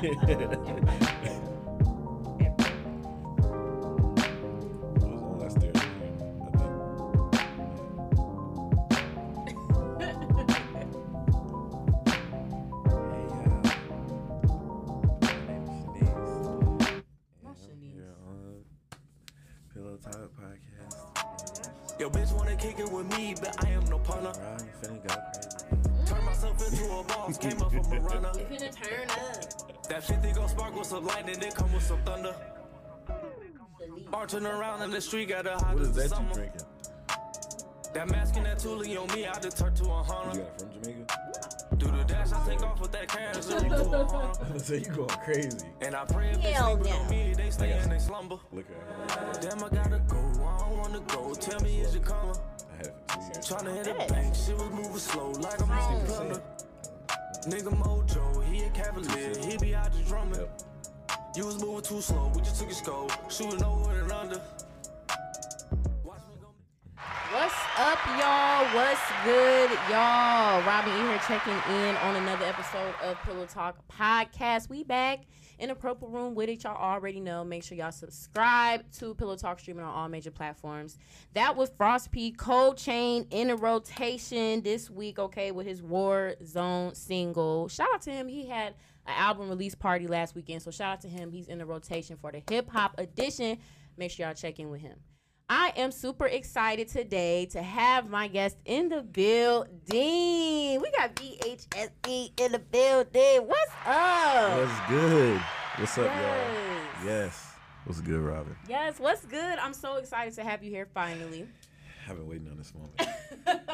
Yo, bitch wanna kick it with me, but I am no partner. You finna go crazy. Turn myself into a boss, came up from a runner. You finna turn up. That 50 gon' spark with some lightning, then come with some thunder. Marching around in the street, got a hot What is as the that summer. you drinking? That mask and that toolie on me, I just turned to a You hunter. got it from Jamaica? Do the dash, I take off with that cash, and to a hunter. So you going crazy. And I pray if they Hell sleeping no. on me, they stay in they slumber. Look at her. Damn, I gotta go, I don't wanna go. Tell me, is you coming? I had it for 2 years. Tryna hit a bank, shit was moving slow like I'm on thunder. Nigga Mojo, he a cavalier, he be out just drumming. Yep. You was moving too slow, we just took a scope, shooting over and under. Watch me go. What's up, y'all? What's good, y'all? Robin E here checking in on another episode of Pillow Talk Podcast. We back in the Purple Room with it. Y'all already know. Make sure y'all subscribe to Pillow Talk streaming on all major platforms. That was Frost P, Cold Chain in a rotation this week, okay, with his War Zone single. Shout out to him. He had an album release party last weekend, so shout out to him. He's in the rotation for the hip hop edition. Make sure y'all check in with him. I am super excited today to have my guest in the building. We got VHSP in the building. What's up? What's good? What's up, Yes. y'all? Yes. What's good, Robin? Yes, what's good? I'm so excited to have you here finally. I've been waiting on this moment.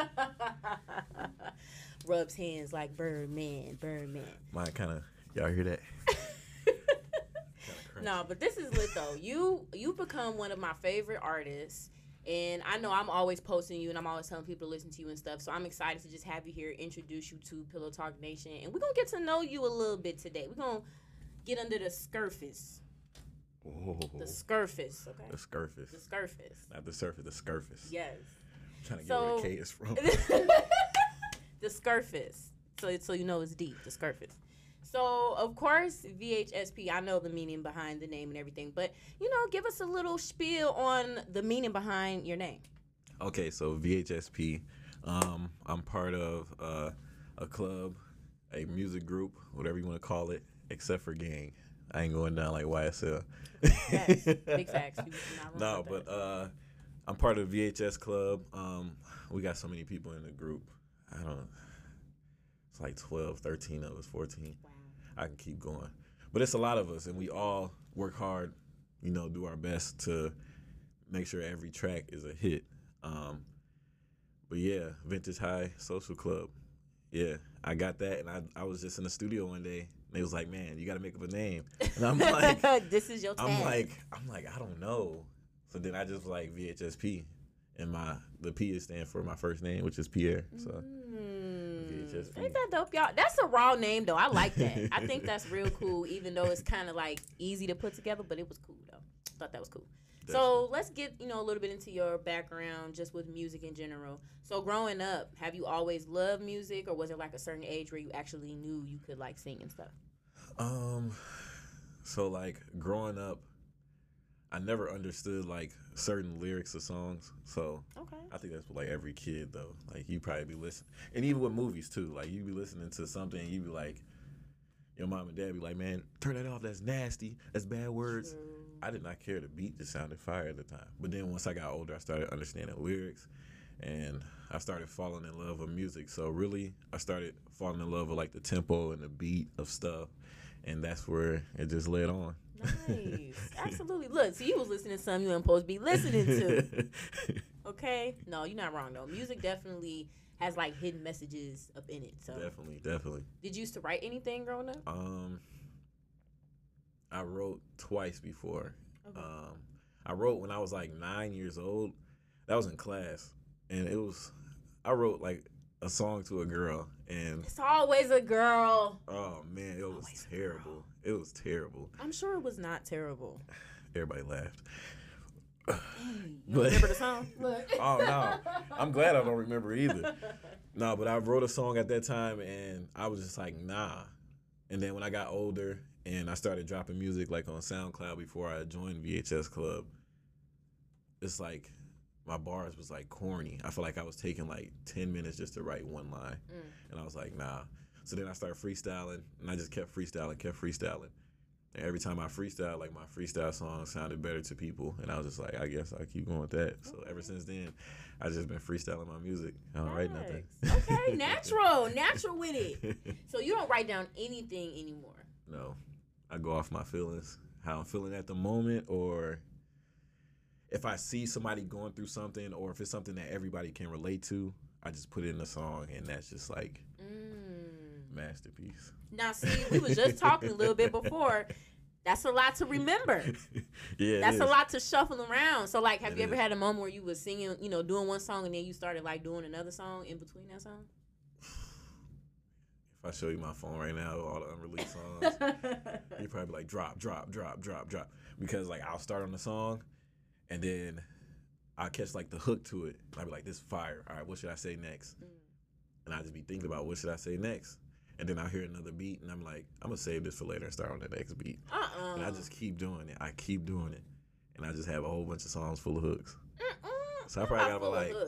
Rubs hands like Birdman. Mine kind of, y'all hear that? No, but this is lit though. You've become one of my favorite artists, and I know I'm always posting you, and I'm always telling people to listen to you and stuff. So I'm excited to just have you here, introduce you to Pillow Talk Nation, and we're gonna get to know you a little bit today. We're gonna get under the surface. Oh, The surface, okay? the surface. The surface. Not the surface, the surface. Yes. Trying to get So- where the K is from. The surface. So you know it's deep. The surface. So, of course, VHSP, I know the meaning behind the name and everything, but, give us a little spiel on the meaning behind your name. Okay, so VHSP, I'm part of a club, a music group, whatever you want to call it, except for gang. I ain't going down like YSL. Yes, big facts. You not wrong No, about but I'm part of the VHS club. We got so many people in the group. It's like 12, 13 of us, 14. Wow. I can keep going. But it's a lot of us, and we all work hard, do our best to make sure every track is a hit. But yeah, Vintage High Social Club. Yeah, I got that, and I was just in the studio one day, and they was like, man, you got to make up a name. And I'm like, This is your tag. I'm like, I don't know. So then I just like VHSP, and the P is stand for my first name, which is Pierre. So VHSP. Ain't that dope, y'all? That's a raw name, though. I like that. I think that's real cool, even though it's kind of like easy to put together, but it was cool, though. I thought that was cool. So let's get, a little bit into your background just with music in general. So growing up, have you always loved music, or was there like a certain age where you actually knew you could like sing and stuff? So like growing up, I never understood like certain lyrics of songs. So Okay. I think that's what like every kid though. Like you probably be listening, and even with movies too. Like you be listening to something, and you be like, your mom and dad be like, man, turn that off. That's nasty. That's bad words. True. I did not care. The beat just sounded fire at the time. But then once I got older, I started understanding lyrics, and I started falling in love with music. So really, I started falling in love with like the tempo and the beat of stuff, and that's where it just led on. Nice. Absolutely. Look, so you was listening to something you weren't supposed to be listening to. Okay? No, you're not wrong, though. Music definitely has, like, hidden messages up in it. So Definitely. Did you used to write anything growing up? I wrote twice before. Okay. I wrote when I was like 9 years old. That was in class, and I wrote like a song to a girl, and It's always a girl. oh man, it was Always a terrible. girl. It was terrible. I'm sure it was not terrible. Everybody laughed. You But- remember the song? Look. Oh no, I'm glad I don't remember either. No, but I wrote a song at that time, and I was just like, nah. And then when I got older and I started dropping music like on SoundCloud before I joined VHS Club. It's like my bars was like corny. I feel like I was taking like 10 minutes just to write one line, and I was like, nah. So then I started freestyling, and I just kept freestyling. And every time I freestyle, like my freestyle song sounded better to people, and I was just like, I guess I'll keep going with that. So ever since then, I just been freestyling my music. I don't write nothing. Okay, natural with it. So you don't write down anything anymore? No, I go off my feelings, how I'm feeling at the moment, or if I see somebody going through something, or if it's something that everybody can relate to, I just put it in a song, and that's just like masterpiece. Now, see, we was just talking a little bit before. That's a lot to remember. Yeah, that's a lot to shuffle around. So, like, have you ever had a moment where you was singing, you know, doing one song, and then you started like doing another song in between that song? If I show you my phone right now, all the unreleased songs, you probably be like drop, because like I'll start on the song, and then I'll catch like the hook to it. I'll be like, this is fire. All right, what should I say next? And I just be thinking about what should I say next. And then I'll hear another beat, and I'm like, I'm going to save this for later and start on the next beat. And I just keep doing it. And I just have a whole bunch of songs full of hooks. So I probably got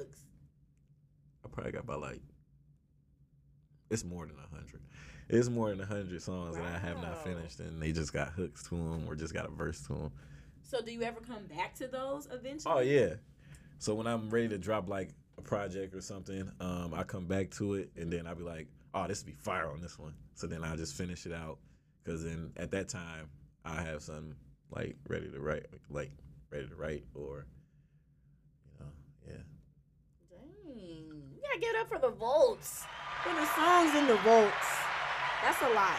about like, it's more than 100. It's more than 100 songs that I have not finished, and they just got hooks to them or just got a verse to them. So do you ever come back to those eventually? Oh, yeah. So when I'm ready to drop like a project or something, I come back to it, and then I'll be like, oh, this would be fire on this one. So then I just finish it out, because then at that time I have something like ready to write, or, you know, yeah. Dang, you gotta give it up for the votes. Put the songs in the votes. That's a lot.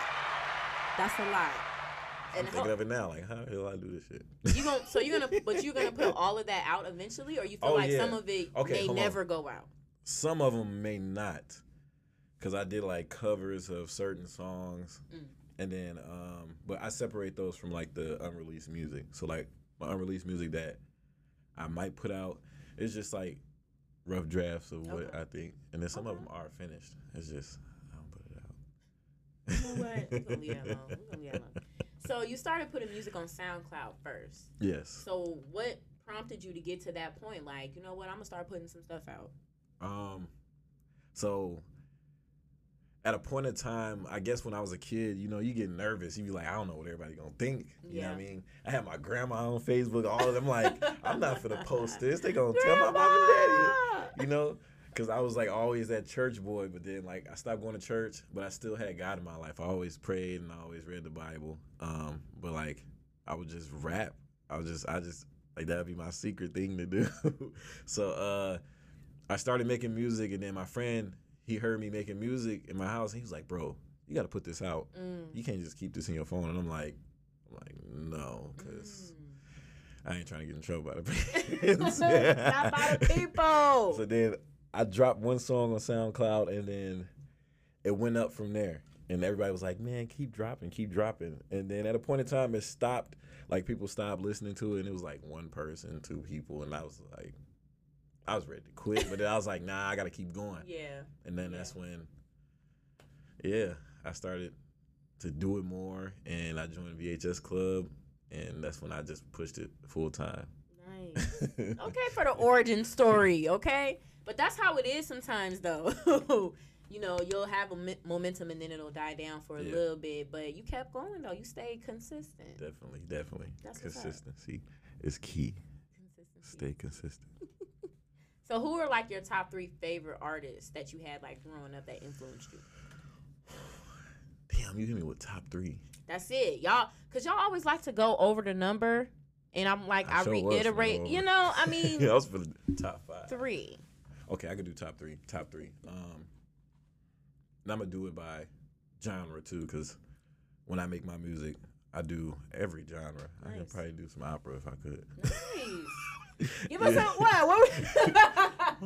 I'm thinking of it now, like, how the hell I do this shit? You're gonna put all of that out eventually, or you feel some of it may never go out? Some of them may not. Because I did like covers of certain songs, and then but I separate those from like the unreleased music. So like my unreleased music that I might put out, it's just like rough drafts of what I think, and then some of them are finished. It's just I don't put it out. You know what? We're gonna leave that alone. So you started putting music on SoundCloud first. Yes. So what prompted you to get to that point? Like, you know what? I'm gonna start putting some stuff out. So at a point in time, I guess when I was a kid, you know, you get nervous. You be like, I don't know what everybody gonna think. You know what I mean? I had my grandma on Facebook, all of them like, I'm not finna post this. They gonna tell my mom and daddy, you know? Because I was like always that church boy, but then like I stopped going to church, but I still had God in my life. I always prayed and I always read the Bible. But like I would just rap. I just like that'd be my secret thing to do. So I started making music, and then my friend, he heard me making music in my house, and he was like, bro, you got to put this out. You can't just keep this in your phone. And I'm like, no, because I ain't trying to get in trouble by the parents. Not by the people. So then I dropped one song on SoundCloud, and then it went up from there. And everybody was like, man, keep dropping. And then at a point in time, it stopped. Like, people stopped listening to it, and it was like one person, two people. And I was like, I was ready to quit, but then I was like, nah, I got to keep going. Yeah. And then that's when, I started to do it more, and I joined VHS Club, and that's when I just pushed it full time. Nice. Okay, for the origin story, okay? But that's how it is sometimes, though. You know, you'll have a momentum, and then it'll die down for a little bit, but you kept going, though. You stayed consistent. Definitely. That's consistency is key. Stay consistent. So who are like your top 3 favorite artists that you had like growing up that influenced you? Damn, you hit me with top 3. That's it, y'all. Cause y'all always like to go over the number, and I'm like, I reiterate. You know, I mean, I was for the top 5. 3. Okay, I could do top 3. And I'm gonna do it by genre too, cause when I make my music, I do every genre. Nice. I could probably do some opera if I could. Nice. Give us some what?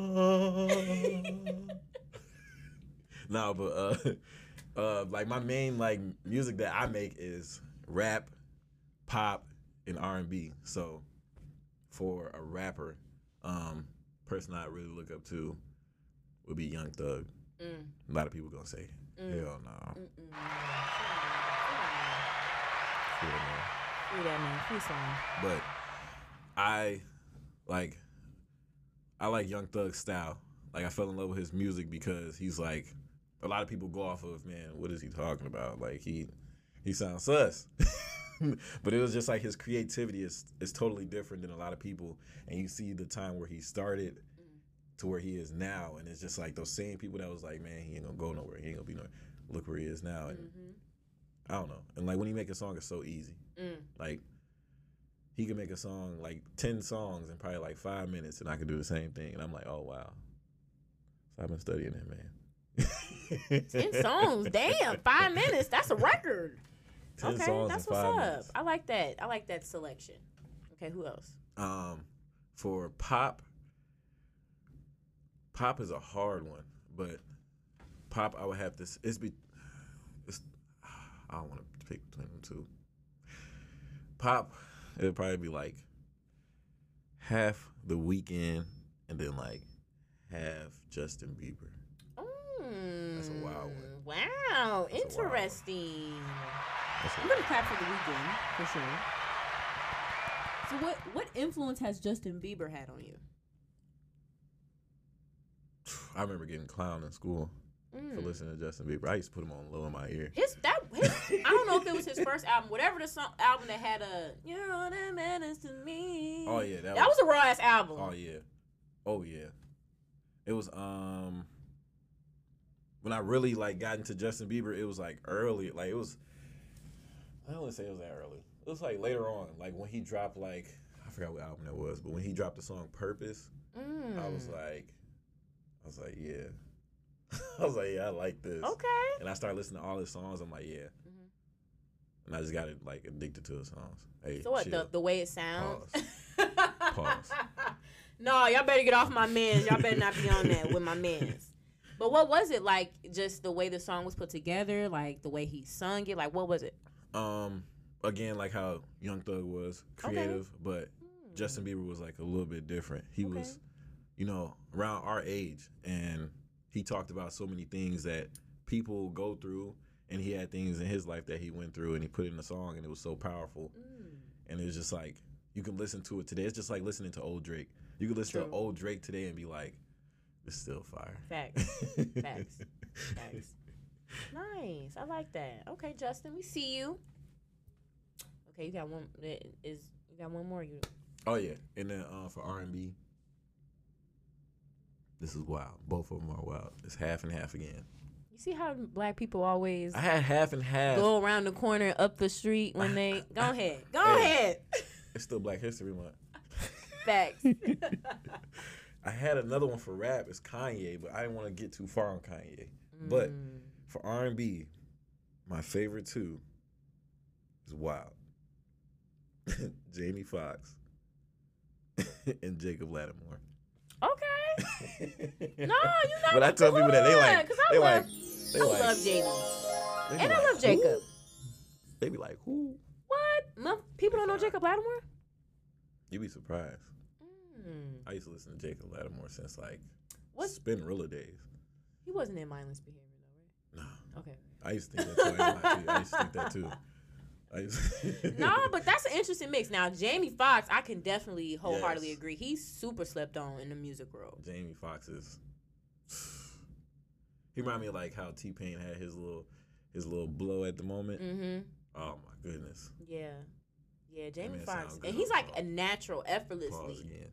No, but like my main like music that I make is rap, pop, and R&B. So for a rapper, person I really look up to would be Young Thug. A lot of people gonna say, hell no. Free that man. Free that man. Free Slime. But I like Young Thug's style. Like I fell in love with his music because he's like a lot of people go off of, man, what is he talking about? Like he sounds sus. But it was just like his creativity is totally different than a lot of people. And you see the time where he started to where he is now, and it's just like those same people that was like, man, he ain't gonna go nowhere. He ain't gonna be nowhere. Look where he is now. And I don't know. And like when he make a song, it's so easy. Like he can make a song like 10 songs in probably like 5 minutes, and I can do the same thing. And I'm like, oh wow. So I've been studying it, man. 10 songs, damn, 5 minutes. That's a record. 10 Okay, songs that's in what's 5 up. minutes. I like that. I like that selection. Okay, who else? For pop is a hard one, but pop I would have to. I don't want to pick between them two. Pop, it would probably be like half The Weeknd and then like half Justin Bieber. That's a wild one. Wow, That's a wild one. interesting. I'm gonna clap for The Weeknd for sure. So what influence has Justin Bieber had on you? I remember getting clowned in school for listening to Justin Bieber. I used to put him on low in my ear. I don't know if it was his first album, whatever the album that had "You're All That Matters to Me." Oh yeah, that was a raw ass album. Oh yeah. It was when I really like got into Justin Bieber, it was like early. Like it was, I don't want to say it was that early. It was like later on, like when he dropped like I forgot what album that was, but when he dropped the song "Purpose," I was like, yeah. I was like, yeah, I like this. Okay. And I started listening to all his songs. I'm like, yeah. And I just got like addicted to his songs. Hey, So what? chill. The way it sounds. Pause. No, y'all better get off my mans. Y'all better not be on that with my mans. But what was it like? Just the way the song was put together, like the way he sung it. Like what was it? Again, like how Young Thug was creative, but Justin Bieber was like a little bit different. He was, around our age, and he talked about so many things that people go through, and he had things in his life that he went through, and he put it in a song, and it was so powerful. And it was just like, you can listen to it today. It's just like listening to old Drake. You can listen to old Drake today and be like, it's still fire. Facts. Nice. I like that. Okay, Justin, we see you. Okay, you got one. You got one more. Oh yeah, and then for R&B, this is wild. Both of them are wild. It's half and half again. You see how black people always I had half and half. go around the corner up the street when they go ahead. Go ahead. It's still Black History Month. Facts. I had another one for rap. It's Kanye, but I didn't want to get too far on Kanye. But for R&B, my favorite two is wild. Jamie Foxx and Jacob Lattimore. Okay. No, you know. But I tell people that they love Jamie. And I love Jacob. Who? They be like, who? What? People don't know Jacob Lattimore? You'd be surprised. I used to listen to Jacob Lattimore since like Spinrilla days. He wasn't in Mindless Behavior though, right? No. Okay. I used to think that too. I used to think that too. No, but that's an interesting mix. Now, Jamie Foxx, I can definitely wholeheartedly agree. He's super slept on in the music world. Jamie Foxx is. He reminded me of like how T-Pain had his little blow at the moment. Oh my goodness. Yeah, Jamie Foxx, and he's like a natural, effortlessly. Pause again.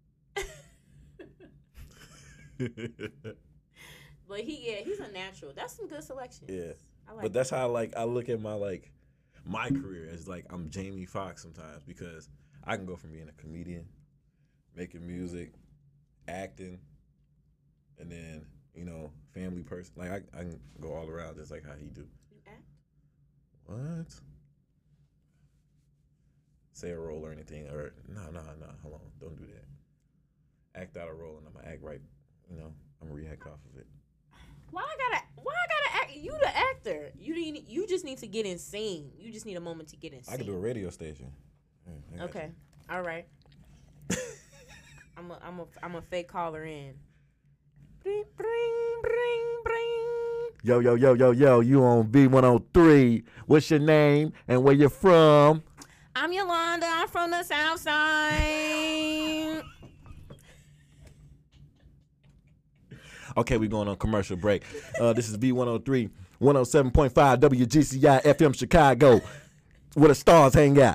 But he's a natural. That's some good selections. Yeah, but that's how I look at my career as like I'm Jamie Foxx sometimes, because I can go from being a comedian, making music, acting, and then family person. Like I can go all around just like how he do. You act? What? Say a role or anything, or no, hold on, don't do that. Act out a role and I'm gonna act right. I'm gonna react off of it. Why I gotta act? You the actor. You just need to get in scene. You just need a moment to get in scene. I could do a radio station. Okay. All right. I'm a fake caller in. Bring, bring, bring, bring. Yo, yo, yo, yo, yo, you on B103. What's your name and where you from? I'm Yolanda. I'm from the South Side. Okay, we going on commercial break. This is B103, 107.5 WGCI FM Chicago, where the stars hang out.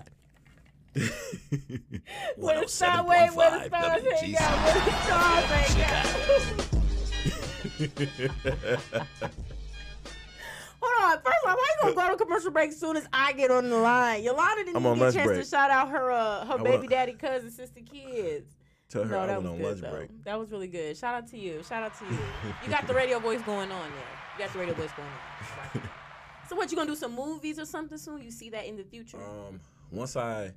Where the stars hang out. Where the stars hang out. Hold on. First of all, why you gonna go to commercial break as soon as I get on the line? Yolanda didn't even get a chance to shout out her baby daddy, cousin, sister, kids. Tell her I went on lunch though. break. That was really good. Shout out to you. Shout out to you. You got the radio voice going on there. You got the radio voice going on. Right. So what, you gonna do some movies or something soon? You see that in the future? Once I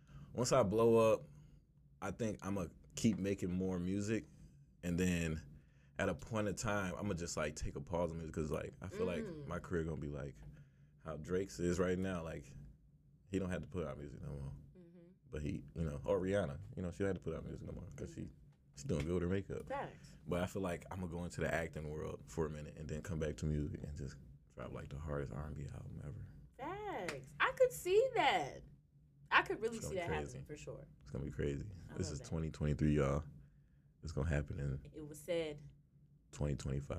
blow up, I think I'm gonna keep making more music, and then at a point in time, I'm gonna just like take a pause on music because like I feel like my career gonna be like how Drake's is right now. Like he don't have to put out music no more. But he, or Rihanna, she don't have to put out music no more because she's doing good with her makeup. Facts. But I feel like I'm gonna go into the acting world for a minute and then come back to music and just drop like the hardest R&B album ever. Facts. I could see that. I could really see that crazy. happening for sure. It's gonna be crazy. This is that. 2023, y'all. It's gonna happen in It was said. 2025.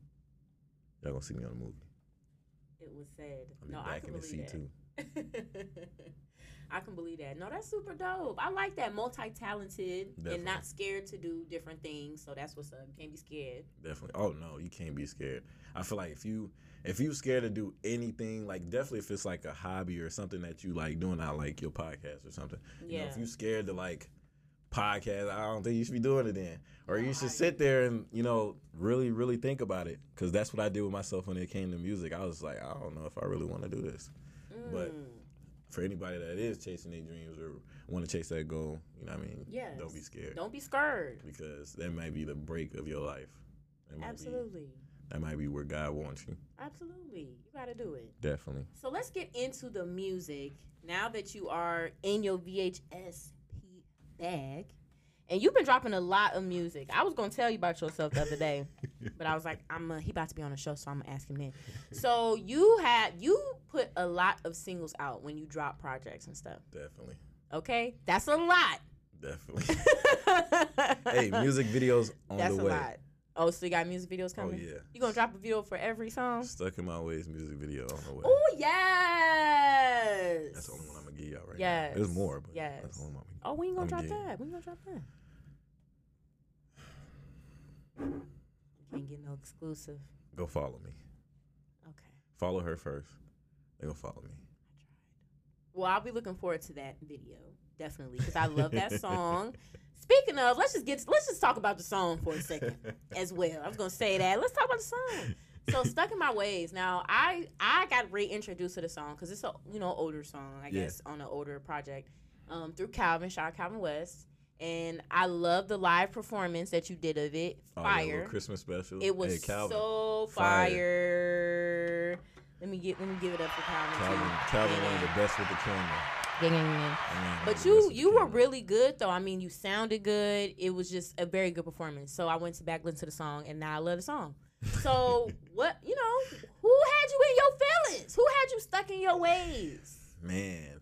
Y'all gonna see me on the movie. It was said. I'll be No, I back can in the believe seat that. too. I can believe that. No, that's super dope. I like that, multi-talented Definitely. and not scared to do different things. So that's what's up. You can't be scared. Definitely. Oh no, you can't be scared. I feel like if you scared to do anything, like definitely if it's like a hobby or something that you like doing out like your podcast or something. You know, if you scared to like podcast, I don't think you should be doing it then. Or you should sit there and, really, really think about it. Because that's what I did with myself when it came to music. I was like, I don't know if I really want to do this. But for anybody that is chasing their dreams or want to chase that goal, Yes. don't be scared. Don't be scared. Because that might be the break of your life. Absolutely. That might be where God wants you. Absolutely. You got to do it. Definitely. So let's get into the music. Now that you are in your VHS bag, and you've been dropping a lot of music. I was going to tell you about yourself the other day, but I was like, he about to be on the show, so I'm going to ask him then. So you put a lot of singles out when you drop projects and stuff. Definitely. Okay? That's a lot. Definitely. Hey, music videos on That's the way. That's a lot. Oh, so you got music videos coming? Oh, yeah. You going to drop a video for every song? Stuck in My Ways music video on the way. Oh, yes. That's the only one I'm going to give y'all right yes. now. There's more, but yes. that's the only one I'm Oh, we ain't going to drop give. that. We ain't going to drop that. Can't get no exclusive. Go follow me. Okay. Follow her first. Then go follow me. Well, I'll be looking forward to that video, definitely, because I love that song. Speaking of, let's just talk about the song for a second as well. I was gonna say that. Let's talk about the song. So, Stuck in My Ways. Now, I got reintroduced to the song because it's a older song, I guess, on an older project through Calvin. Shout out Calvin West. And I love the live performance that you did of it. Fire. Oh, Christmas special. It was so fire. Let me give it up for Calvin. Calvin, one of the best with the camera. But you were really good though. I mean, you sounded good. It was just a very good performance. So I went to back listen to the song, and now I love the song. So who had you in your feelings? Who had you stuck in your ways? Man,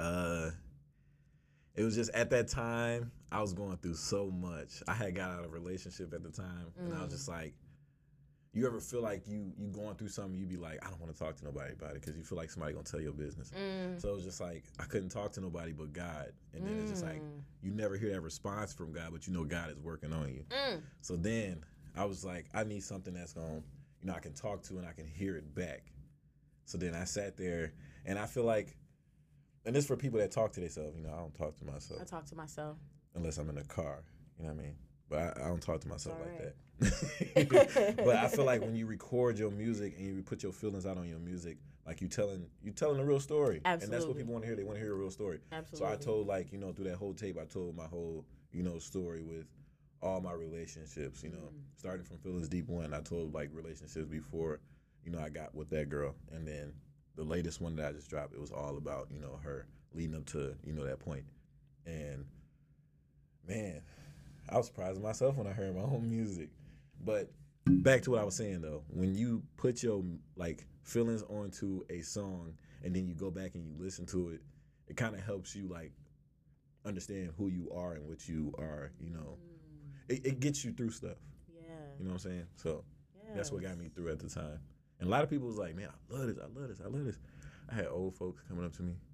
it was just at that time I was going through so much. I had got out of a relationship at the time, and I was just like, you ever feel like you going through something, you be like, I don't want to talk to nobody about it because you feel like somebody gonna tell your business. So it was just like I couldn't talk to nobody but God. And then it's just like you never hear that response from God, but you know God is working on you. So then I was like, I need something that's gonna, I can talk to and I can hear it back. So then I sat there, and I feel like, and this for people that talk to themselves, I don't talk to myself. I talk to myself. Unless I'm in a car, you know what I mean? But I don't talk to myself like that. But I feel like when you record your music and you put your feelings out on your music, like you telling a real story. Absolutely. And that's what people want to hear. They want to hear a real story. Absolutely. So I told through that whole tape, I told my whole, story with all my relationships, starting from Feelings Deep 1. I told relationships before, I got with that girl. And then the latest one that I just dropped, it was all about, her leading up to, that point. And man, I was surprised myself when I heard my own music. But back to what I was saying though, when you put your like feelings onto a song and then you go back and you listen to it, it kind of helps you like understand who you are and what you are. You know, it gets you through stuff. Yeah. You know what I'm saying? So that's what got Yes. me through at the time. And a lot of people was like, man, I love this, I love this, I love this. I had old folks coming up to me.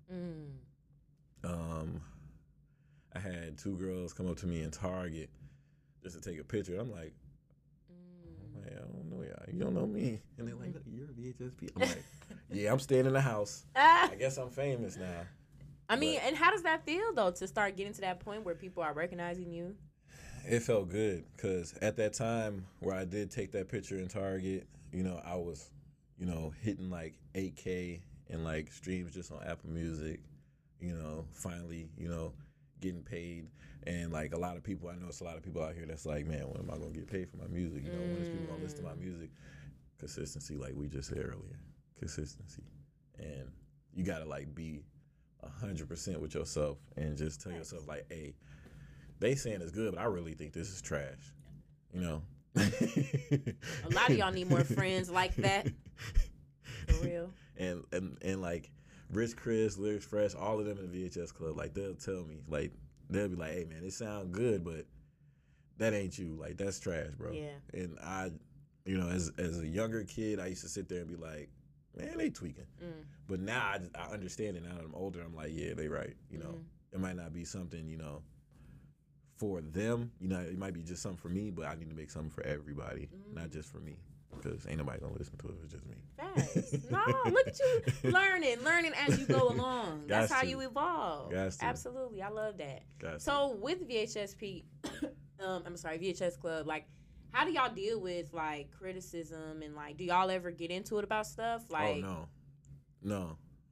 I had 2 girls come up to me in Target just to take a picture. I'm like, I don't know y'all. You don't know me. And they're like, look, you're a VHSP. I'm like, yeah, I'm staying in the house. I guess I'm famous now. I mean, But- and how does that feel though to start getting to that point where people are recognizing you? It felt good because at that time where I did take that picture in Target, you know, I was, you know, hitting like 8K and like streams just on Apple Music, you know, finally, you know, getting paid. And like a lot of people, I know it's a lot of people out here that's like, man, when am I going to get paid for my music? You know, when is people going to listen to my music? Consistency, like we just said earlier, consistency. And you got to like be 100% with yourself and just tell yourself like, hey, they saying it's good, but I really think this is trash. You know? A lot of y'all need more friends like that. For real. And like Rich Chris, Lyrics Fresh, all of them in the VHS Club, like they'll tell me, like they'll be like, hey man, it sound good, but that ain't you. Like that's trash, bro. Yeah. And I, you know, as a younger kid, I used to sit there and be like, man, they tweaking. But now I understand it. Now that I'm older, I'm like, yeah, they right. You know, it might not be something, you know, for them. You know, it might be just something for me, but I need to make something for everybody, not just for me. Because ain't nobody gonna listen to it. It's just me. Facts. No, look at you learning as you go along. That's Got how to. you evolve. Got to. Absolutely, I love that. Got So with VHSP, VHS Club, like, how do y'all deal with like criticism and like, do y'all ever get into it about stuff? Like, no.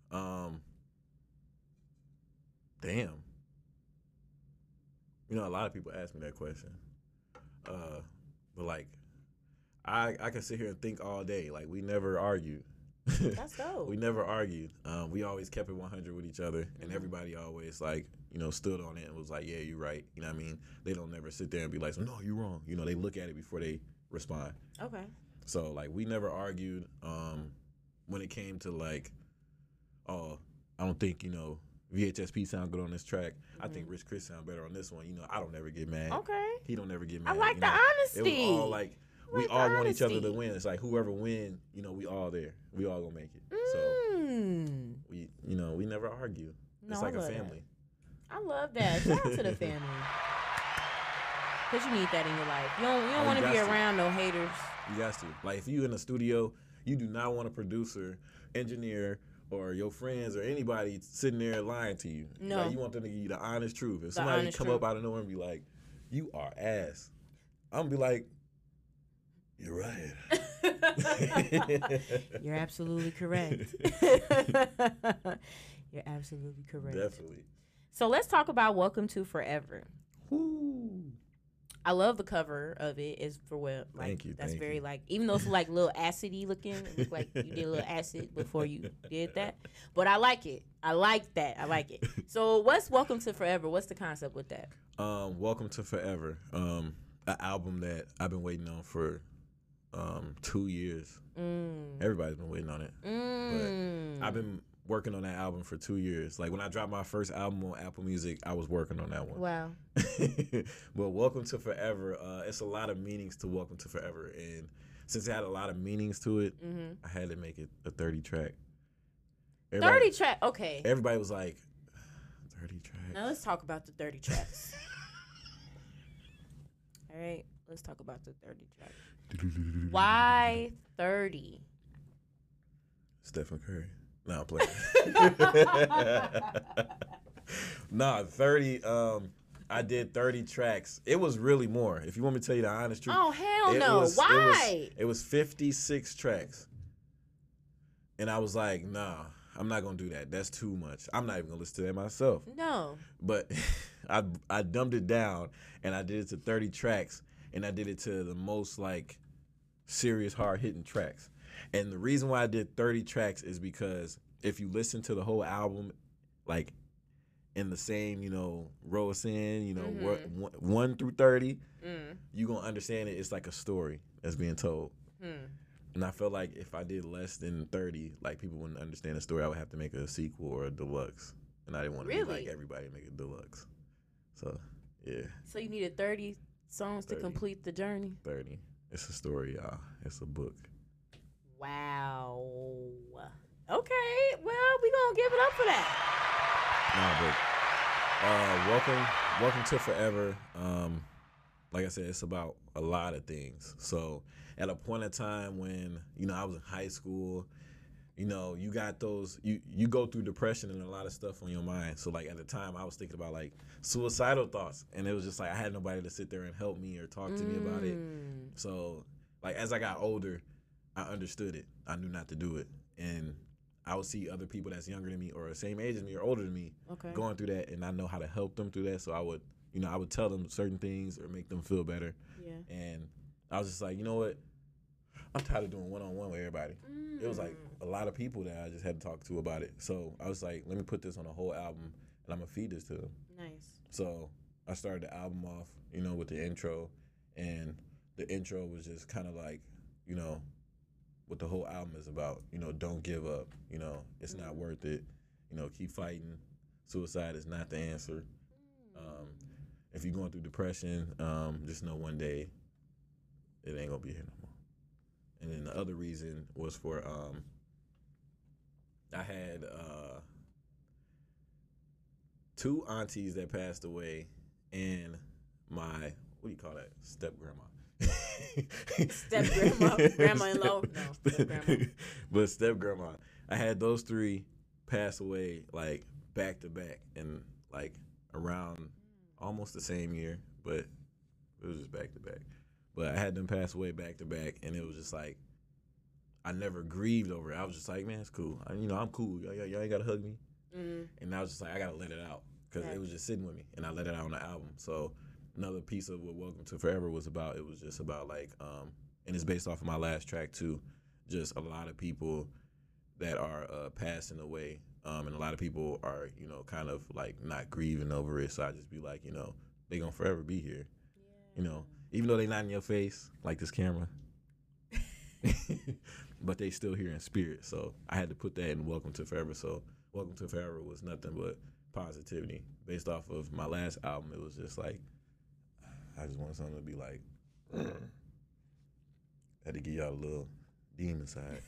Damn. You know, a lot of people ask me that question. But like, I can sit here and think all day. Like, we never argued. that's dope. We never argued. We always kept it 100 with each other, and everybody always like, you know, stood on it and was like, yeah, you're right. You know what I mean? They don't never sit there and be like, no, you're wrong. You know, they look at it before they respond. Okay. So like, we never argued. When it came to like, oh, I don't think, you know, VHSP sound good on this track. I think Rich Chris sound better on this one. You know, I don't never get mad. Okay. He don't never get mad. I like you the know? honesty. It was all like, we like the all want each other to honesty. win. It's like whoever win, you know, we all there. We all gonna make it. So we, you know, we never argue. No, It's like I a love that. family. I love that. Shout out to the family. Cause you need that in your life. You don't you want to be got to. around no haters. You got to. Like if you in the studio, you do not want a producer, engineer, or your friends or anybody sitting there lying to you. No. Like, you want them to give you the honest truth. If somebody honest come truth. up out of nowhere and be like, you are ass, I'm gonna be like, you're right. You're absolutely correct. You're absolutely correct. Definitely. So let's talk about Welcome to Forever. Woo. I love the cover of it. It's for what? Like, Thank you, That's thank very you. like, even though it's like a little acidy looking, it look like you did a little acid before you did that. But I like it. I like that. I like it. So what's Welcome to Forever? What's the concept with that? Welcome to Forever. An album that I've been waiting on for 2 years. Everybody's been waiting on it. But I've been working on that album for 2 years. Like when I dropped my first album on Apple Music, I was working on that one. Wow. But Welcome to Forever, it's a lot of meanings to Welcome to Forever. And since it had a lot of meanings to it, I had to make it a 30 track. 30 track. Okay. Everybody was like, 30 tracks. Now let's talk about the 30 tracks. All right. Let's talk about the 30 tracks. Why 30? Stephen Curry. No, I'm playing. Nah, 30. I did 30 tracks. It was really more. If you want me to tell you the honest truth. Oh, hell it no. was- Why? It was 56 tracks. And I was like, nah, I'm not going to do that. That's too much. I'm not even going to listen to that myself. No. But I dumbed it down and I did it to 30 tracks. And I did it to the most like serious hard hitting tracks. And the reason why I did 30 tracks is because if you listen to the whole album, like in the same, you know, row of sin, you know, 1 through 30, you're going to understand it. It's like a story. that's being told. Hmm. And I felt like if I did less than 30, like people wouldn't understand the story. I would have to make a sequel or a deluxe, and I didn't want to be Really? like everybody make a deluxe. So yeah, So you needed 30 songs 30. to complete the journey. 30. It's a story, y'all. It's a book. Wow. Okay, well, we gonna give it up for that. Nah, but welcome to Forever. Like I said, it's about a lot of things. So at a point in time when, I was in high school, you got those, you go through depression and a lot of stuff on your mind. So like at the time I was thinking about like suicidal thoughts, and it was just like I had nobody to sit there and help me or talk to me about it. So like as I got older, I understood it. I knew not to do it. And I would see other people that's younger than me or the same age as me or older than me Okay. going through that, and I know how to help them through that. So I would, I would tell them certain things or make them feel better. Yeah. And I was just like, you know what? I'm tired of doing one-on-one with everybody. It was like a lot of people that I just had to talk to about it. So I was like, let me put this on a whole album, and I'm going to feed this to them. Nice. So I started the album off, with the intro, and the intro was just kind of like, what the whole album is about. Don't give up. It's not worth it. Keep fighting. Suicide is not the answer. If you're going through depression, just know one day it ain't gonna be here no more. And then the other reason was for I had 2 aunties that passed away, and my, what do you call that, step grandma. Step grandma, grandma-in-law. No, step grandma. But step grandma, I had those 3 pass away like back to back, and like around almost the same year, but it was just back to back. But I had them pass away back to back, and it was just like I never grieved over it. I was just like, man, it's cool. I'm cool. Y'all ain't gotta hug me. And I was just like, I gotta let it out because it was just sitting with me, and I let it out on the album. So another piece of what Welcome to Forever was about, it was just about like, and it's based off of my last track too, just a lot of people that are passing away, and a lot of people are, kind of like not grieving over it. So I just be like, they gonna forever be here, even though they not in your face like this camera, but they still here in spirit. So I had to put that in Welcome to Forever. So Welcome to Forever was nothing but positivity. Based off of my last album, it was just like, I just wanted something to be like, had to give y'all a little demon side.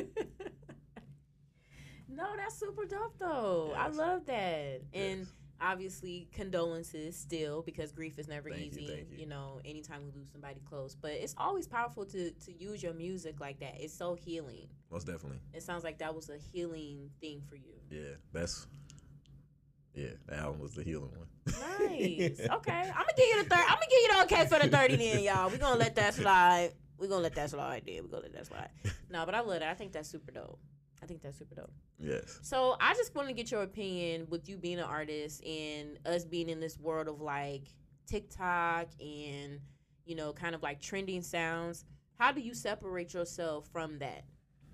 No, that's super dope though. Yes. I love that. And Yes. obviously condolences still, because grief is never Thank easy. you. Anytime we lose somebody close. But it's always powerful to use your music like that. It's so healing. Most definitely. It sounds like that was a healing thing for you. The album was the healing one. Nice. Okay. I'm gonna give you the okay for the 30 then, y'all. We're gonna let that slide. No, but I love that. I think that's super dope. Yes. So I just want to get your opinion with you being an artist and us being in this world of like TikTok and, kind of like trending sounds. How do you separate yourself from that?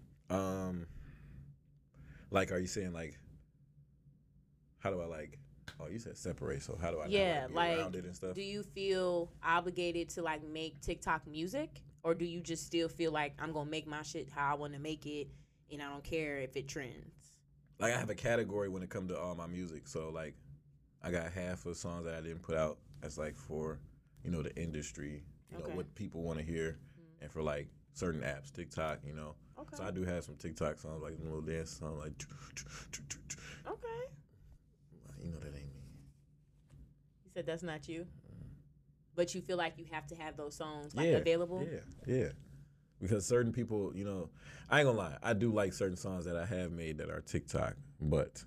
Like, are you saying like, how do I like? Oh, you said separate. So how do I Yeah, be like, around it and stuff? do you feel obligated to like make TikTok music, or do you just still feel like I'm gonna make my shit how I want to make it, and I don't care if it trends? Like, I have a category when it comes to all my music. So like, I got half of songs that I didn't put out as like for, the industry, Okay. what people want to hear, and for like certain apps, TikTok, Okay. So I do have some TikTok songs, like little dance songs, like. Okay. That ain't me. You said that's not you, but you feel like you have to have those songs Yeah, available. Yeah. Because certain people, I ain't gonna lie, I do like certain songs that I have made that are TikTok, but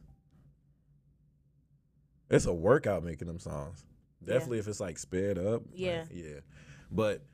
it's a workout making them songs. Definitely if it's like sped up. Yeah. Yeah. But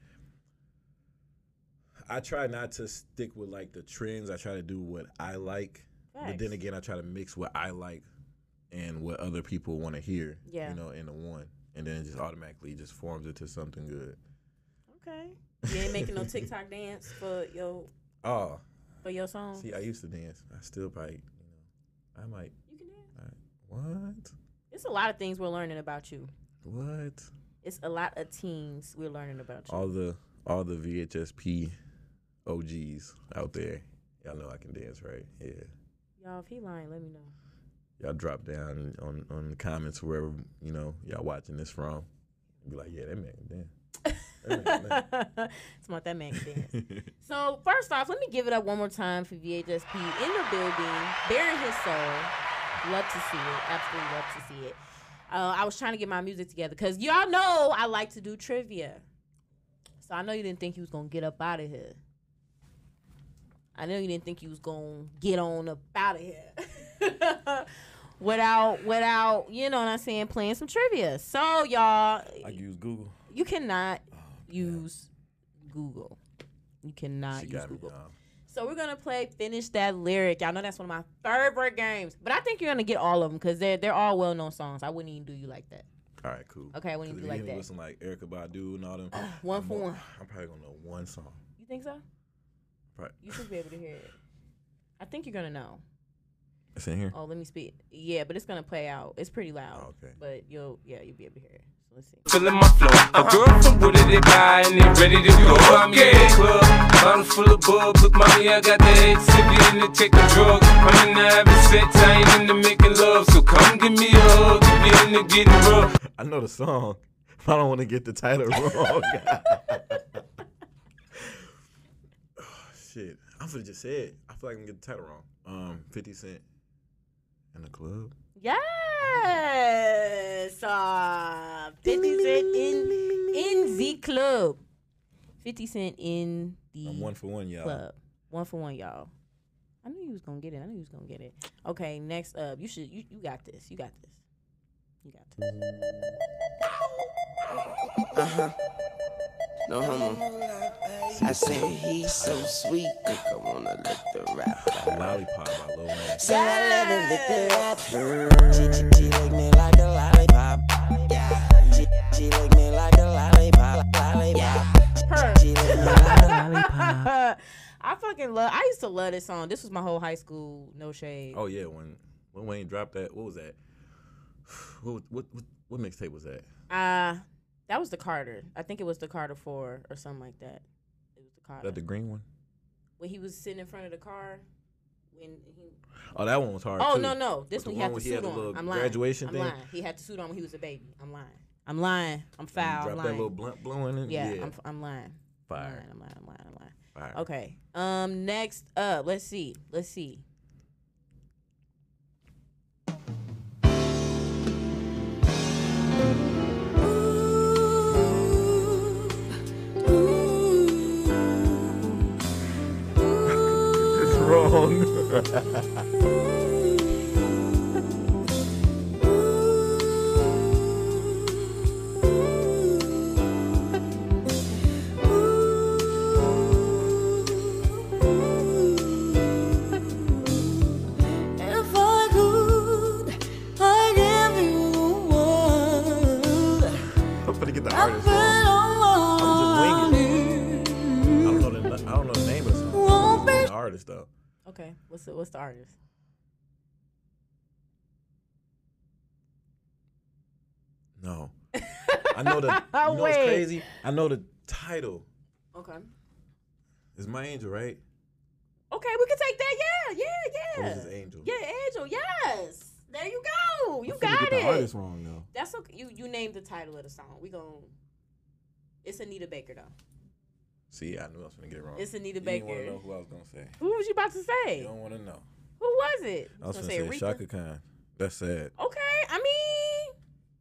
I try not to stick with like the trends. I try to do what I like. But Facts. then again, I try to mix what I like and what other people want to hear, Yeah. in the one. And then it just automatically just forms into something good. Okay. You ain't making no TikTok dance for your Oh, song. see, I used to dance. I still probably, I might. You can dance. What? It's a lot of things we're learning about you. What? It's a lot of teens we're learning about you. All all the VHSP OGs out there, y'all know I can dance, right? Yeah. Y'all, if he lying, let me know. Y'all drop down on the comments wherever, you know, y'all watching this from. Be like, yeah, that man can dance. It's about that man can dance. So, first off, let me give it up one more time for VHSP in the building, bearing his soul. Love to see it. Absolutely love to see it. I was trying to get my music together because y'all know I like to do trivia. So I know you didn't think he was going to get up out of here. I know you didn't think he was going to get on up out of here. without, you know what I'm saying, playing some trivia. So, y'all. I can use Google. You cannot use Google. You cannot use Google. So we're going to play Finish That Lyric. Y'all know that's one of my favorite games. But I think you're going to get all of them because they're all well-known songs. I wouldn't even do you like that. All right, cool. Okay, I wouldn't even do like that. Listen like Erykah Badu and all them. One for one. I'm probably going to know one song. You think so? Right. You should be able to hear it. I think you're going to know. It's in here? Oh, let me speak. Yeah, but it's going to play out. It's pretty loud. Oh, okay. But you'll be able to hear it. So let's see. Feeling my flow. A girl from Wooded, they buy and they ready to go. I'm in the club, bottles full of bug. Look, mommy, I got the head sippy and to take a drug. I'm in the having sex, I ain't into making love. So come give me a hug, if you're into getting rough. I know the song. I don't want to get the title wrong. Oh, shit. I'm finna just say it. I feel like I'm gonna get the title wrong. 50 Cent in the club. Yes. 50 Cent in the club. 50 Cent in the I'm 1 for 1, y'all. club. 1 for 1, y'all. I knew you was gonna get it. Okay, next up. You got this. You got this. No homo. I said he's so sweet, think I wanna lick the rapper. Lollipop by Lil Man. Said I let her lick the rapper. She lick me like a lollipop. She lick me like a lollipop. She lick me like a lollipop. I used to love this song. This was my whole high school, no shade. Oh yeah, when Wayne dropped that, what was that? What mixtape was that? That was the Carter. I think it was the Carter 4 or something like that. It was the Carter. That the green one? When he was sitting in front of the car. Oh, that one was hard Oh, too. no. This one he had the suit on. I'm lying. Graduation I'm thing? lying. He had the suit on when he was a baby. I'm lying. I'm foul. Drop I'm that lying. little blunt blowing in. Yeah, I'm lying. Fire. I'm lying. Fire. Okay. Next up, let's see. It's wrong. If I could, I'd give you the world. I'm gonna get the artist wrong. I'm just winging it. I don't know the name of the song. The artist though. Okay. What's the artist? No. I know the. You know what's Wait. crazy? I know the title. Okay. It's My Angel, right? Okay, we can take that. Yeah. Or is this Angel? Yeah, Angel. Yes. There you go. You I'm finna got get it. the artist wrong though. That's okay. You named the title of the song. It's Anita Baker though. See, I knew I was gonna get it wrong. It's Anita You Baker. didn't want to know who I was gonna say. Who was you about to You say? don't want to know. Who was it? I was gonna gonna say Aretha? Shaka Khan. That's sad. Okay, I mean,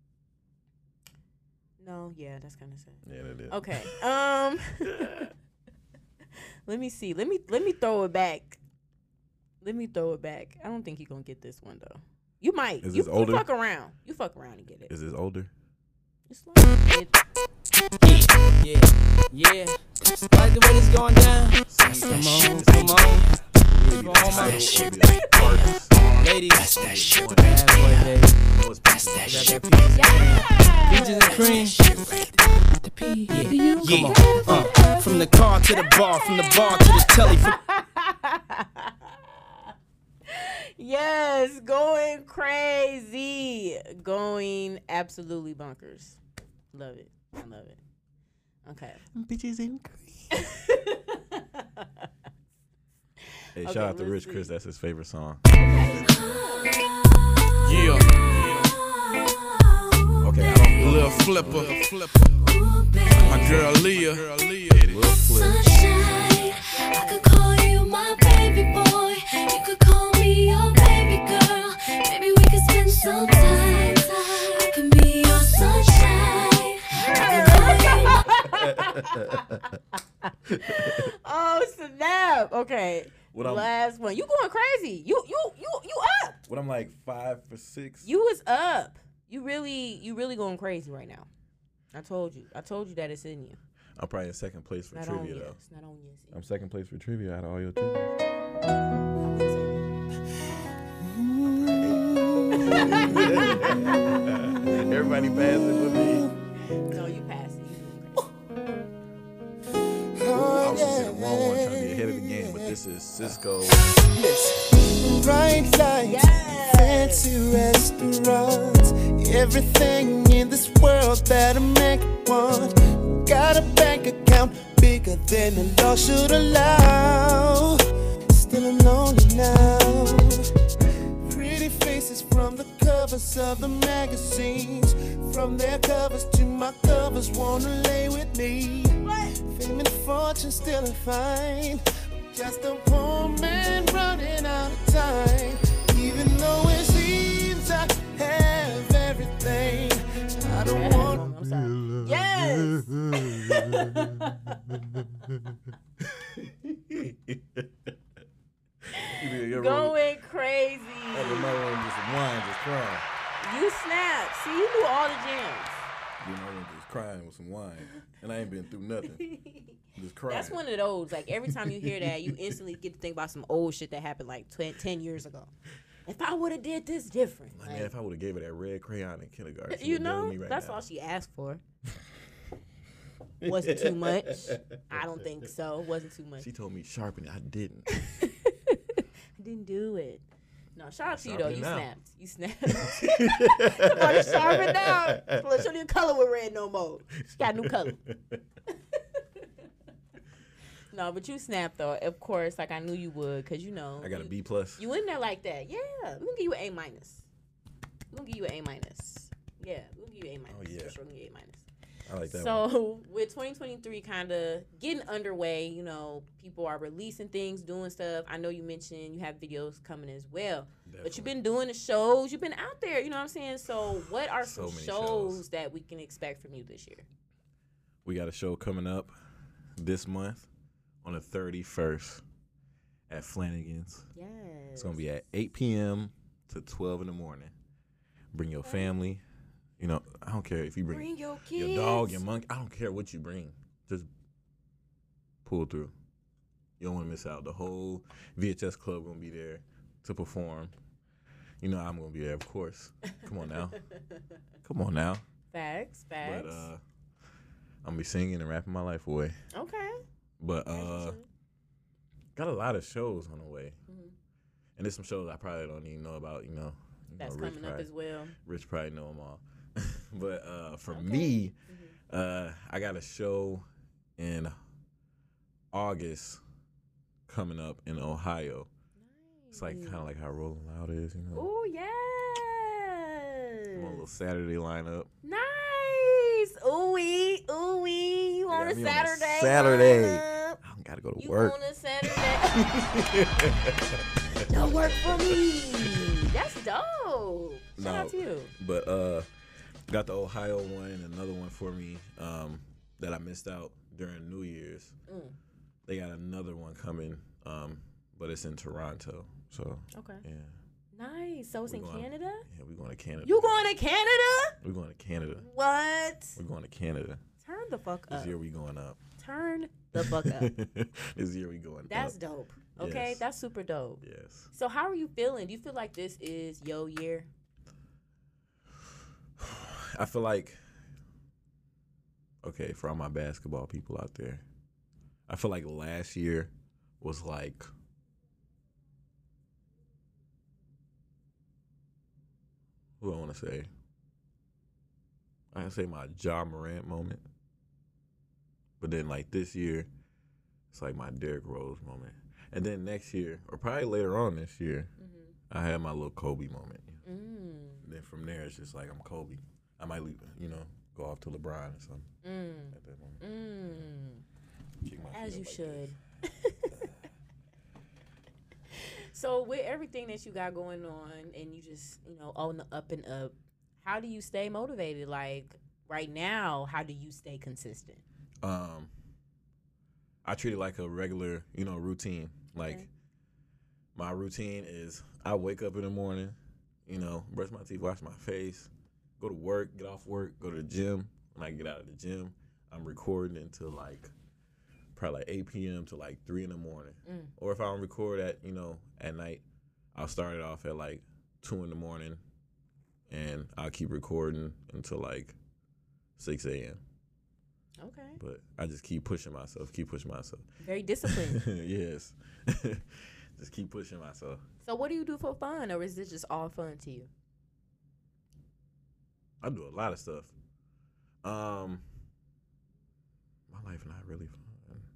no, yeah, that's kind of sad. Yeah, that is. Okay, let me see. Let me throw it back. I don't think you're gonna get this one though. You might. Is You this older? fuck around. You fuck around and get it. Is this older? It's like it. Yeah. Like the way this going down. Come on. For all my ladies. That's that shit, baby. Peaches and cream. Yeah. From the car to the bar, from the bar to the telly. Yes, going crazy, going absolutely bonkers. Love it. I love it. Okay. Bitches in cream. Hey, Okay, shout out to let's Rich see. Chris. That's his favorite song. Yeah. Okay, I don't Lil Flipper. My girl Leah. Lil Flip. Sunshine, I could call you my baby boy. You could call me your baby girl. Maybe we could spend some time. I can be your sunshine. I can call you my Oh snap! Okay, What I'm- last one. You going crazy? You up? What I'm like 5 for 6. You was up. You really going crazy right now. I told you that it's in you. I'm probably in second place for Not on trivia you. though. It's not on you. See? I'm second place for trivia out of all your trivia. Everybody passing with me. No, you passed it. You doing crazy. I was gonna say the wrong one, trying to be ahead of the game, but this is Cisco. Bright lights, Yes. fancy restaurants, everything in this world that a man could want. Got a bank account bigger than the law should allow. Still I'm lonely now. Pretty faces from the covers of the magazines, from their covers to my covers, wanna lay with me. Fame and fortune still I find. Just a poor man running out of time. Even though it seems I have everything, I don't want. I'm sorry. Yes. Going crazy. Just wine, just crying. You snapped. See, you knew all the jams. You know, I'm just crying with some wine, and I ain't been through nothing. Just crying. That's one of those. Like every time you hear that, you instantly get to think about some old shit that happened like 10 years ago. If I would have did this different, Like, man, if I would have gave her that red crayon in kindergarten, she you would've done know, with me right that's now. all she asked for. Wasn't too much. I don't think so. Wasn't too much. She told me sharpen it. I didn't. I didn't do it. No, shout out to you though. Sharpen You it now. snapped. You snapped. Come on, sharpen down. Look, she didn't color with red no more. She got a new color. No, but you snapped though. Of course, like I knew you would, cause you know. I got a B plus. You in there like that? Yeah. We're gonna give you an A minus. We're gonna give you an A minus. Yeah, we're gonna give you an A minus. Oh, yeah. For sure, we're gonna give you an A minus. I like that one. So with 2023 kind of getting underway, you know, people are releasing things, doing stuff. I know you mentioned you have videos coming as well, but you've been doing the shows. You've been out there, you know what I'm saying? So what are So some many shows shows. that we can expect from you this year? We got a show coming up this month on the 31st at Flanagan's. Yes. It's going to be at 8 p.m. to 12 in the morning. Bring your family. You know, I don't care if you bring your kids. your dog, your monkey. I don't care what you bring. Just pull through. You don't want to miss out. The whole VHS club going to be there to perform. You know I'm going to be there, of course. Come on now. Come on now. Facts. But I'm going to be singing and rapping my life away. Okay. But got a lot of shows on the way. Mhm. And there's some shows I probably don't even know about, you know. That's Rich coming up probably- as well. Rich probably know them all. But for me, I got a show in August coming up in Ohio. It's like kind of like how Rolling Loud is, you know. Oh yes. I'm on a little Saturday lineup. Nice. Ooh wee. You on got a me on a Saturday? Saturday. lineup. I don't gotta go to You work. on a Saturday? No work for me. That's dope. Shout out to you. But got the Ohio one and another one for me that I missed out during New Year's. They got another one coming, but it's in Toronto. So Okay. yeah, Nice. So it's We're in going- Canada? yeah, we're going to Canada. You going to Canada? We're going to Canada. What? We're going to Canada. Turn the fuck This up. year we going up. Turn the fuck up. This year we going That's up. dope. Okay, Yes. that's super dope. Yes. So how are you feeling? Do you feel like this is your year? I feel like, okay, for all my basketball people out there, I feel like last year was like, who I want to say? I can say my Ja Morant moment. But then like this year, it's like my Derrick Rose moment. And then next year, or probably later on this year, I had my little Kobe moment. Then from there, it's just like I'm Kobe. I might leave, go off to LeBron or something at that moment. Kick my As feet you up like should. this. So with everything that you got going on and you just, on the up and up, how do you stay motivated? Like right now, how do you stay consistent? I treat it like a regular, routine. Like my routine is I wake up in the morning, brush my teeth, wash my face, go to work, get off work, go to the gym. When I get out of the gym, I'm recording until like probably like 8 p.m. to like 3 in the morning. Or if I don't record at night, I'll start it off at like 2 in the morning and I'll keep recording until like 6 a.m. Okay. But I just keep pushing myself. Very disciplined. Yes. Just keep pushing myself. So what do you do for fun, or is this just all fun to you? I do a lot of stuff. My life not really fun.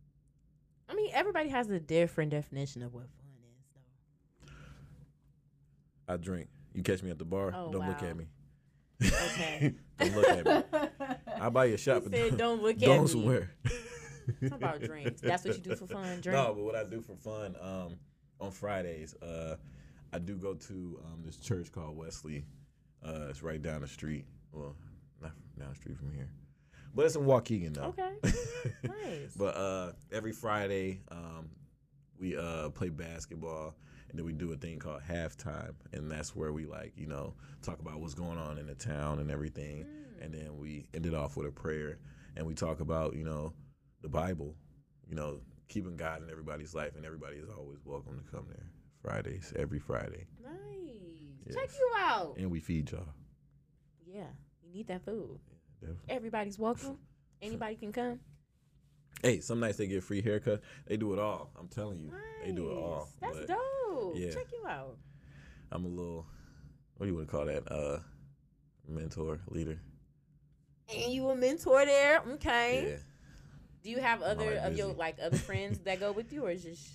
I mean, everybody has a different definition of what fun is, though. I drink. You catch me at the bar, Oh, don't look wow. at me. Okay. Don't look at me. I'll buy you a shot, He but said, "Don't look at don't me." swear. Talk about drinks. That's what you do for fun, drink? No, but what I do for fun, on Fridays, I do go to this church called Wesley. It's right down the street. Well, not down the street from here. But it's in Waukegan, though. Okay. Nice. But every Friday, we play basketball, and then we do a thing called halftime, and that's where we talk about what's going on in the town and everything, and then we end it off with a prayer, and we talk about the Bible, keeping God in everybody's life, and everybody is always welcome to come there. Fridays, every Friday. Nice. Yes. Check you out. And we feed y'all. Yeah, you need that food. Definitely. Everybody's welcome. Anybody can come. Hey, some nights they get free haircuts. They do it all. I'm telling you, they do it all. Nice. That's But dope. yeah. Check you out. I'm a little, what do you want to call that? Mentor, leader. And you a mentor there? Okay. Yeah. Do you have other like of your busy. other friends that go with you, or is just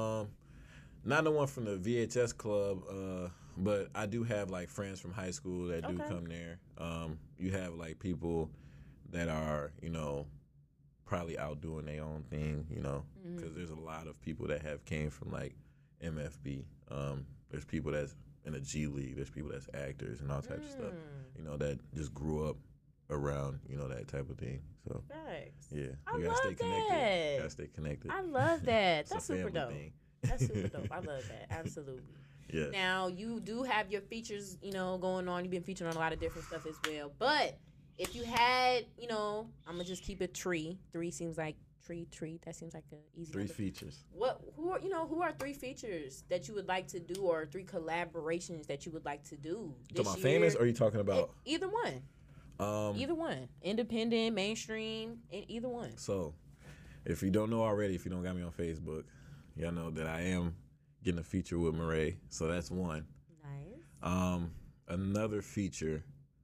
Not the one from the VHS club, but I do have like friends from high school that do Okay. come there. You have like people that are, probably out doing their own thing, because there's a lot of people that have came from like MFB. There's people that's in a G League. There's people that's actors and all types of stuff, that just grew up around, that type of thing. So Thanks. yeah, I you gotta love stay connected. that. You gotta stay connected. I love that. It's a That's super family dope. thing. That's super dope. I love that. Absolutely. Yeah. Now you do have your features, going on. You've been featured on a lot of different stuff as well. But if you had, I'm gonna just keep it three. 3 seems like tree. That seems like an easy. 3 number. features. Who are 3 features that you would like to do, or 3 collaborations that you would like to do? You talking about famous, or are you talking about? Either one. Either one. Independent, mainstream, either one. So, if you don't know already, if you don't got me on Facebook, y'all know that I am getting a feature with Murray. So that's one. Nice. Another feature.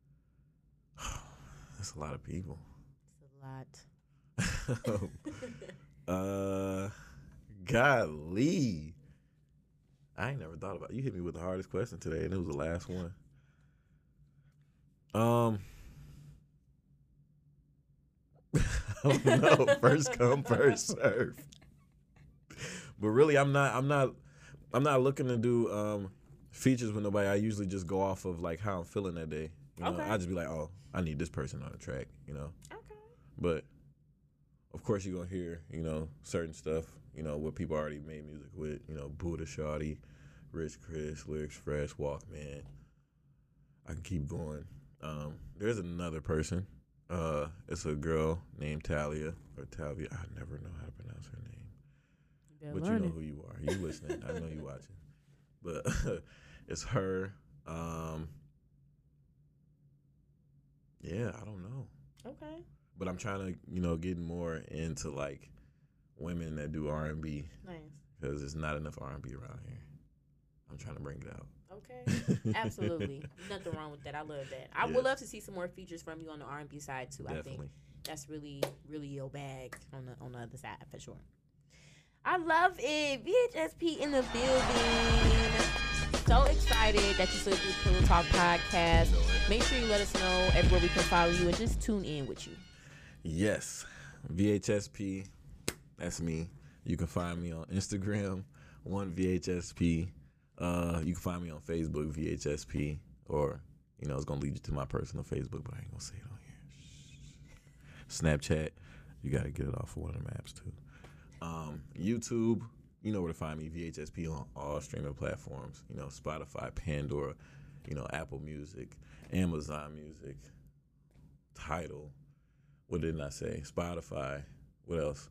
That's a lot of people. It's a lot. Golly. I ain't never thought about it. You hit me with the hardest question today, and it was the last one. I don't know. First come, first serve. But really, I'm not looking to do features with nobody. I usually just go off of like how I'm feeling that day. Okay. I just be like, oh, I need this person on the track. Okay. But of course, you're gonna hear certain stuff. What people already made music with. Buddha Shawty, Rich Chris, Lyrics Fresh, Walkman. I can keep going. There's another person. It's a girl named Talia or Talvia. I never know how to pronounce her name. But you know who you are. You listening. I know you watching. But it's her. Yeah, I don't know. Okay. But I'm trying to, get more into like women that do R&B. Nice. Because there's not enough R&B around here. I'm trying to bring it out. Okay. Absolutely. Nothing wrong with that. I love that. I would Yes. love to see some more features from you on the R&B side too. Definitely. that's really, really your bag on the other side for sure. I love it. VHSP in the building. So excited that you still do Pillow Talk Podcast. Make sure you let us know everywhere we can follow you and just tune in with you. Yes, VHSP. That's me. You can find me on Instagram, VHSP. You can find me on Facebook, VHSP, or it's gonna lead you to my personal Facebook, but I ain't gonna say it on here. Snapchat, you gotta get it off of one of the apps too. YouTube, you know where to find me, VHSP on all streaming platforms. Spotify, Pandora, Apple Music, Amazon Music, Tidal. What didn't I say? Spotify. What else?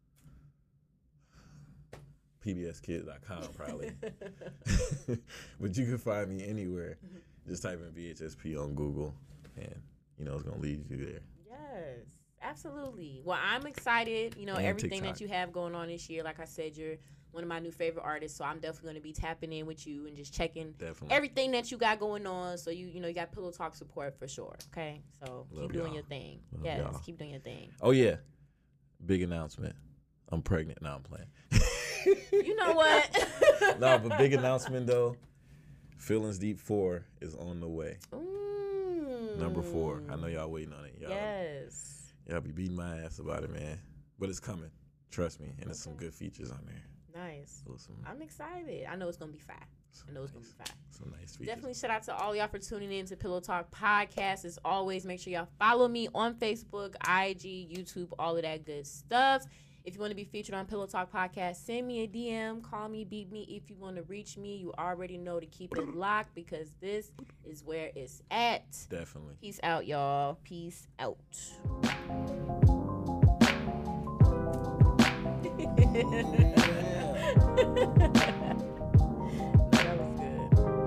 PBSkids.com probably. But you can find me anywhere. Just type in VHSP on Google, and it's gonna lead you there. Yes, absolutely. Well, I'm excited. And Everything TikTok. that you have going on this year. Like I said, you're one of my new favorite artists, so I'm definitely gonna be tapping in with you and just checking Definitely. everything that you got going on. So you got Pillow Talk support for sure. Okay, so Love keep doing y'all. your thing. Love Yes, y'all. keep doing your thing. Oh yeah, big announcement. I'm pregnant. Now I'm playing. You know what? No, but big announcement though. Feelings Deep 4 is on the way. Number 4. I know y'all waiting on it. Yes. Y'all be beating my ass about it, man. But it's coming. Trust me. And there's some good features on there. Nice. Some I'm excited. I know it's gonna be fire. Some nice features. Definitely shout out to all y'all for tuning in to Pillow Talk Podcast. As always, make sure y'all follow me on Facebook, IG, YouTube, all of that good stuff. If you want to be featured on Pillow Talk Podcast, send me a DM, call me, beat me. If you want to reach me, you already know to keep it locked because this is where it's at. Definitely. Peace out, y'all. Peace out.